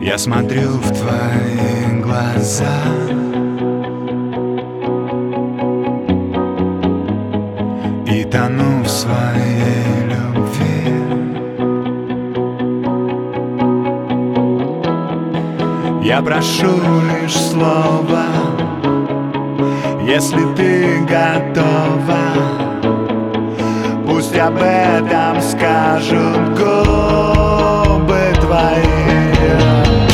Я смотрю в твои глаза, и тону в своей любви. Я прошу лишь слова, если ты готова. Пусть об этом скажут губы твои.